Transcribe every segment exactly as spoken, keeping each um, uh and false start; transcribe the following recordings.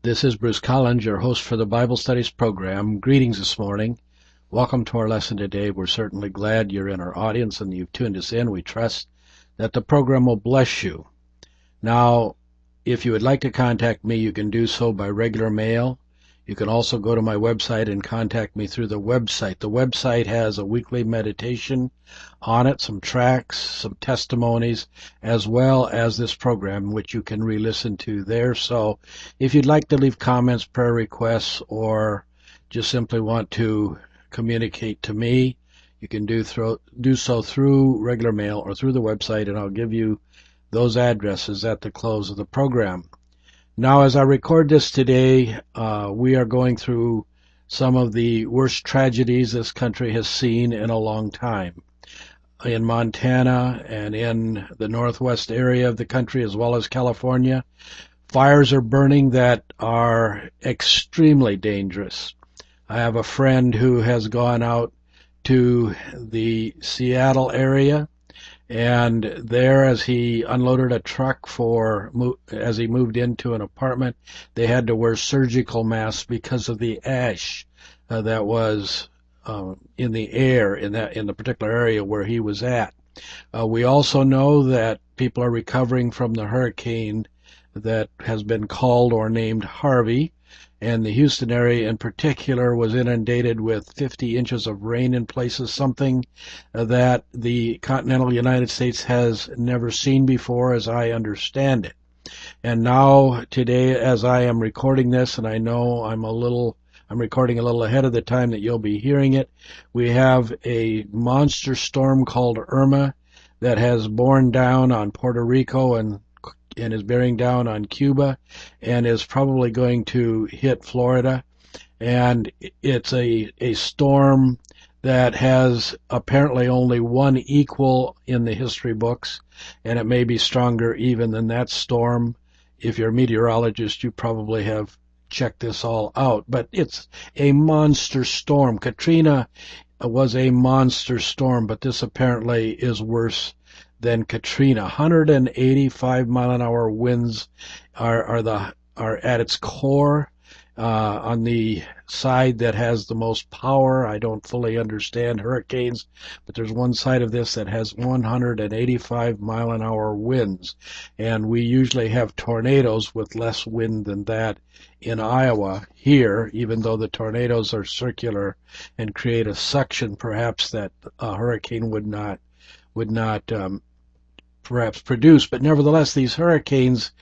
This is Bruce Collins, your host for the Bible Studies program. Greetings this morning. Welcome to our lesson today. We're certainly glad you're in our audience and you've tuned us in. We trust that the program will bless you. Now, if you would like to contact me, you can do so by regular mail. You can also go to my website and contact me through the website. The website has a weekly meditation on it, some tracks, some testimonies, as well as this program, which you can re-listen to there. So if you'd like to leave comments, prayer requests, or just simply want to communicate to me, you can do, through, do so through regular mail or through the website, and I'll give you those addresses at the close of the program. Now, as I record this today, uh, we are going through some of the worst tragedies this country has seen in a long time. In Montana and in the northwest area of the country, as well as California, fires are burning that are extremely dangerous. I have a friend who has gone out to the Seattle area, and there, as he unloaded a truck for, as he moved into an apartment, they had to wear surgical masks because of the ash uh, that was uh, in the air in that in the particular area where he was at. Uh, we also know that people are recovering from the hurricane that has been called or named Harvey, and the Houston area in particular was inundated with fifty inches of rain in places, something that the continental United States has never seen before, as I understand it. And now, today, as I am recording this, and I know I'm a little, I'm recording a little ahead of the time that you'll be hearing it, we have a monster storm called Irma that has borne down on Puerto Rico and and is bearing down on Cuba and is probably going to hit Florida. And it's a, a storm that has apparently only one equal in the history books, and it may be stronger even than that storm. If you're a meteorologist, you probably have checked this all out. But it's a monster storm. Katrina was a monster storm, but this apparently is worse than Katrina. one hundred eighty-five mile an hour winds are are the are at its core. Uh, on the side that has the most power, I don't fully understand hurricanes, but there's one side of this that has one hundred eighty-five mile an hour winds, and we usually have tornadoes with less wind than that in Iowa here, even though the tornadoes are circular and create a suction perhaps that a hurricane would not would not um, perhaps produce. But nevertheless, these hurricanes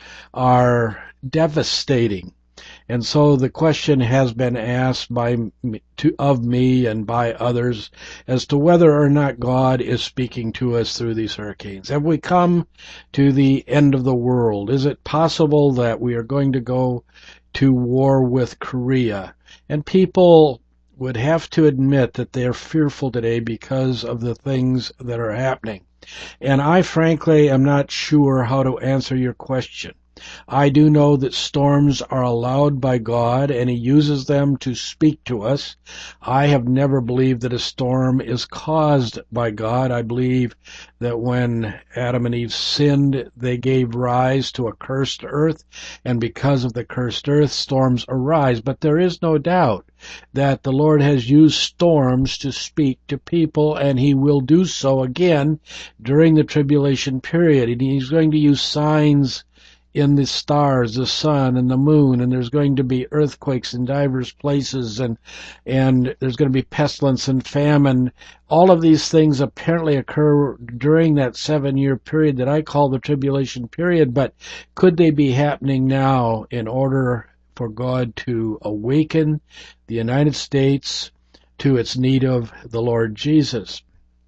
are devastating. And so the question has been asked by to, of me and by others as to whether or not God is speaking to us through these hurricanes. Have we come to the end of the world? Is it possible that we are going to go to war with Korea? And people would have to admit that they are fearful today because of the things that are happening. And I frankly am not sure how to answer your question. I do know that storms are allowed by God, and He uses them to speak to us. I have never believed that a storm is caused by God. I believe that when Adam and Eve sinned, they gave rise to a cursed earth, and because of the cursed earth, storms arise. But there is no doubt that the Lord has used storms to speak to people, and He will do so again during the tribulation period. And He's going to use signs in the stars, the sun, and the moon, and there's going to be earthquakes in diverse places, and and there's going to be pestilence and famine. All of these things apparently occur during that seven-year period that I call the tribulation period, but could they be happening now in order for God to awaken the United States to its need of the Lord Jesus?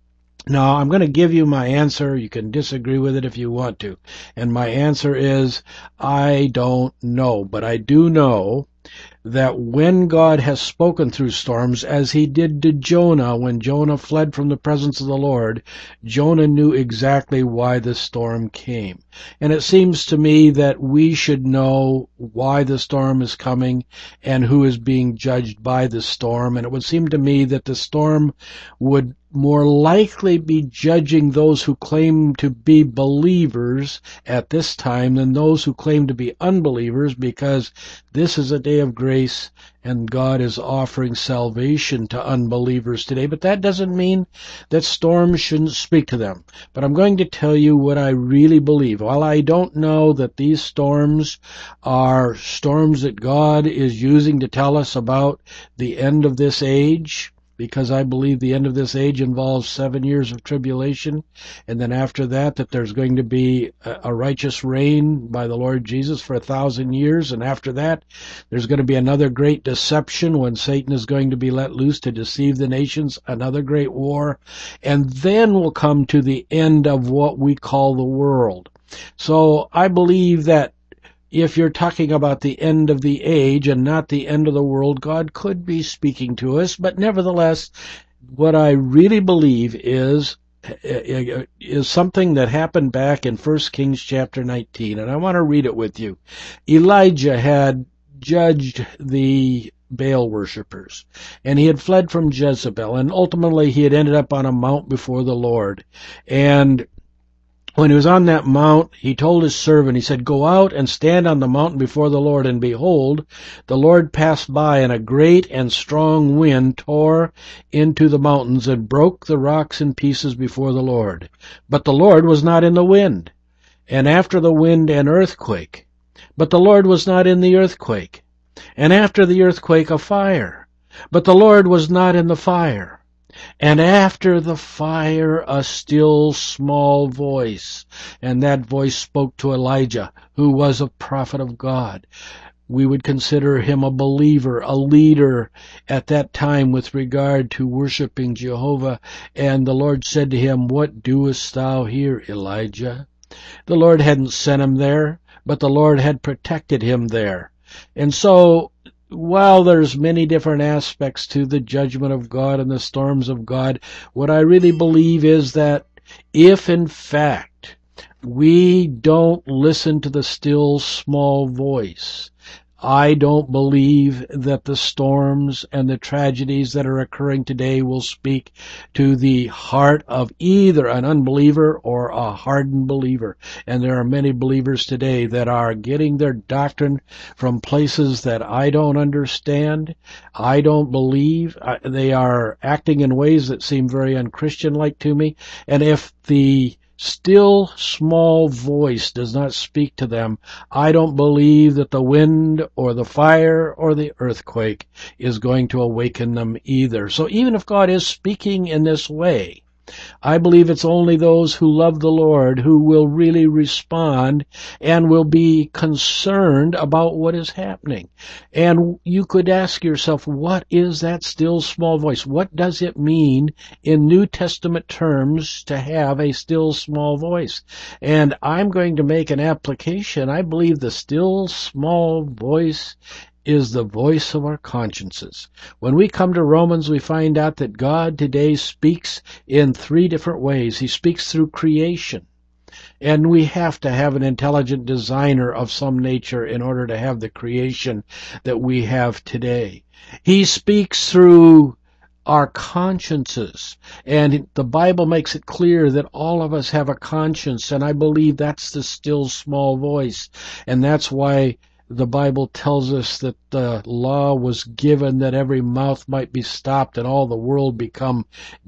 Now, I'm going to give you my answer. You can disagree with it if you want to. And my answer is, I don't know. But I do know that when God has spoken through storms, as He did to Jonah, when Jonah fled from the presence of the Lord, Jonah knew exactly why the storm came. And it seems to me that we should know why the storm is coming and who is being judged by the storm. And it would seem to me that the storm would more likely be judging those who claim to be believers at this time than those who claim to be unbelievers, because this is a day of grace and God is offering salvation to unbelievers today. But that doesn't mean that storms shouldn't speak to them. But I'm going to tell you what I really believe. While I don't know that these storms are storms that God is using to tell us about the end of this age, because I believe the end of this age involves seven years of tribulation, and then after that, that there's going to be a righteous reign by the Lord Jesus for a thousand years, and after that, there's going to be another great deception when Satan is going to be let loose to deceive the nations, another great war, and then we'll come to the end of what we call the world. So I believe that if you're talking about the end of the age and not the end of the world, God could be speaking to us. But nevertheless, what I really believe is is something that happened back in First Kings chapter nineteen, and I want to read it with you. Elijah had judged the Baal worshippers, and he had fled from Jezebel, and ultimately he had ended up on a mount before the Lord. And when he was on that mount, he told his servant, he said, "Go out and stand on the mountain before the Lord." And behold, the Lord passed by, and a great and strong wind tore into the mountains and broke the rocks in pieces before the Lord. But the Lord was not in the wind. And after the wind, an earthquake. But the Lord was not in the earthquake. And after the earthquake, a fire. But the Lord was not in the fire. And after the fire, a still small voice. And that voice spoke to Elijah, who was a prophet of God. We would consider him a believer, a leader at that time with regard to worshiping Jehovah. And the Lord said to him, "What doest thou here, Elijah?" The Lord hadn't sent him there, but the Lord had protected him there. And so, while there's many different aspects to the judgment of God and the storms of God, what I really believe is that if in fact we don't listen to the still small voice, I don't believe that the storms and the tragedies that are occurring today will speak to the heart of either an unbeliever or a hardened believer. And there are many believers today that are getting their doctrine from places that I don't understand. I don't believe. They are acting in ways that seem very unchristian-like to me. And if the still small voice does not speak to them, I don't believe that the wind or the fire or the earthquake is going to awaken them either. So even if God is speaking in this way, I believe it's only those who love the Lord who will really respond and will be concerned about what is happening. And you could ask yourself, what is that still small voice? What does it mean in New Testament terms to have a still small voice? And I'm going to make an application. I believe the still small voice is the voice of our consciences. When we come to Romans, we find out that God today speaks in three different ways. He speaks through creation. And we have to have an intelligent designer of some nature in order to have the creation that we have today. He speaks through our consciences. And the Bible makes it clear that all of us have a conscience, and I believe that's the still small voice. And that's why the Bible tells us that the law was given that every mouth might be stopped and all the world become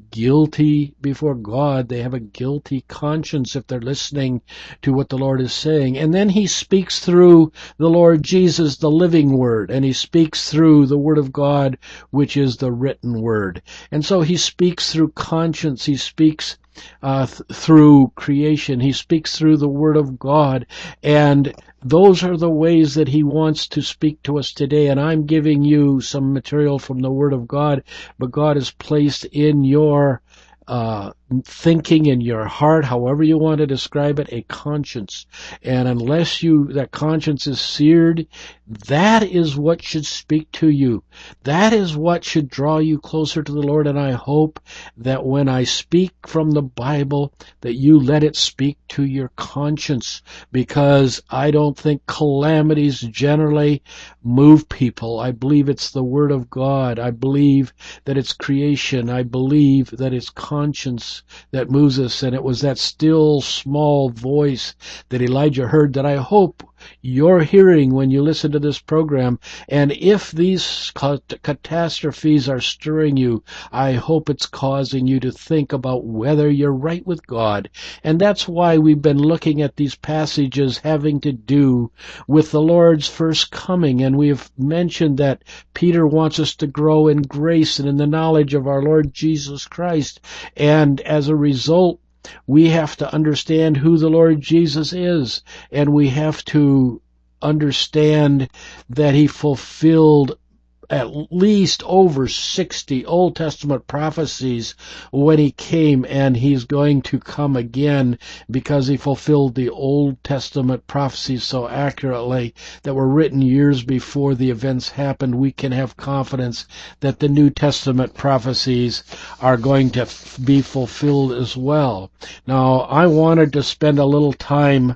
guilty before God. They have a guilty conscience if they're listening to what the Lord is saying. And then he speaks through the Lord Jesus, the living word, and he speaks through the word of God, which is the written word. And so he speaks through conscience. He speaks Uh, th- through creation. He speaks through the Word of God, and those are the ways that he wants to speak to us today. And I'm giving you some material from the Word of God, but God has placed in your uh, thinking in your heart, however you want to describe it, a conscience. And unless you, that conscience is seared, that is what should speak to you. That is what should draw you closer to the Lord. And I hope that when I speak from the Bible, that you let it speak to your conscience, because I don't think calamities generally move people. I believe it's the Word of God. I believe that it's creation. I believe that it's conscience that moves us, and it was that still small voice that Elijah heard that I hope you're hearing when you listen to this program. And if these catastrophes are stirring you, I hope it's causing you to think about whether you're right with God. And that's why we've been looking at these passages having to do with the Lord's first coming. And we've mentioned that Peter wants us to grow in grace and in the knowledge of our Lord Jesus Christ. And as a result, we have to understand who the Lord Jesus is, and we have to understand that he fulfilled at least over sixty Old Testament prophecies when he came, and he's going to come again because he fulfilled the Old Testament prophecies so accurately that were written years before the events happened. We can have confidence that the New Testament prophecies are going to f- be fulfilled as well. Now, I wanted to spend a little time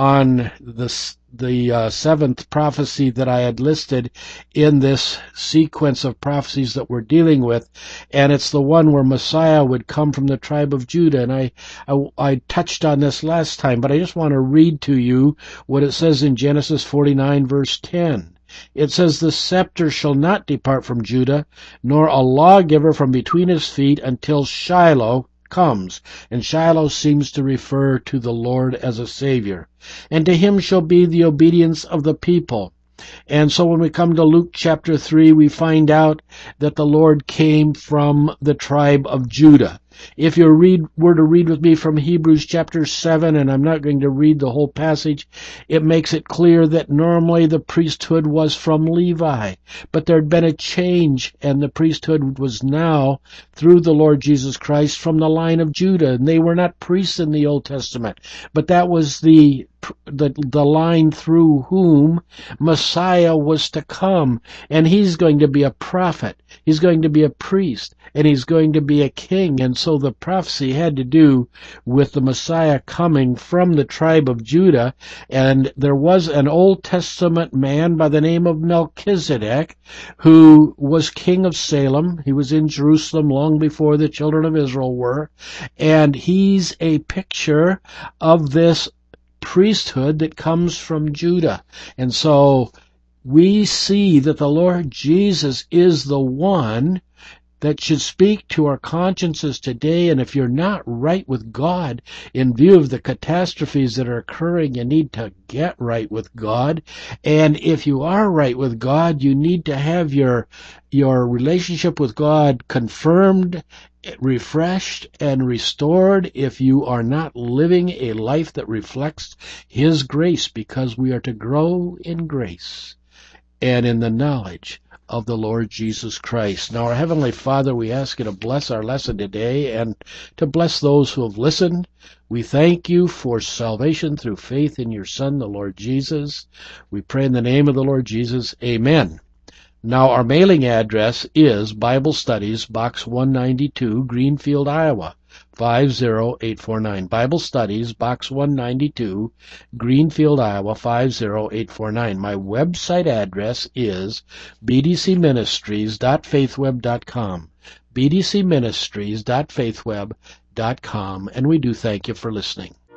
on this the uh, seventh prophecy that I had listed in this sequence of prophecies that we're dealing with, and it's the one where Messiah would come from the tribe of Judah. And I, I, I touched on this last time, but I just want to read to you what it says in Genesis forty-nine, verse ten. It says, "The scepter shall not depart from Judah, nor a lawgiver from between his feet, until Shiloh comes." And Shiloh seems to refer to the Lord as a Savior. "And to him shall be the obedience of the people." And so when we come to Luke chapter three, we find out that the Lord came from the tribe of Judah. If you read, were to read with me from Hebrews chapter seven, and I'm not going to read the whole passage, it makes it clear that normally the priesthood was from Levi, but there had been a change, and the priesthood was now, through the Lord Jesus Christ, from the line of Judah. And they were not priests in the Old Testament, but that was the the, the line through whom Messiah was to come. And he's going to be a prophet, he's going to be a priest, and he's going to be a king. And so the prophecy had to do with the Messiah coming from the tribe of Judah. And there was an Old Testament man by the name of Melchizedek who was king of Salem. He was in Jerusalem long before the children of Israel were. And he's a picture of this priesthood that comes from Judah. And so we see that the Lord Jesus is the one that should speak to our consciences today. And if you're not right with God in view of the catastrophes that are occurring, you need to get right with God. And if you are right with God, you need to have your your relationship with God confirmed, refreshed, and restored if you are not living a life that reflects His grace, because we are to grow in grace and in the knowledge of the Lord Jesus Christ. Now, our Heavenly Father, we ask you to bless our lesson today and to bless those who have listened. We thank you for salvation through faith in your Son, the Lord Jesus. We pray in the name of the Lord Jesus. Amen. Now, our mailing address is Bible Studies, Box one ninety-two, Greenfield, Iowa, five zero eight four nine. Bible Studies, Box one ninety-two, Greenfield, Iowa, five zero eight four nine. My website address is b d c ministries dot faithweb dot com, b d c ministries dot faithweb dot com, and we do thank you for listening.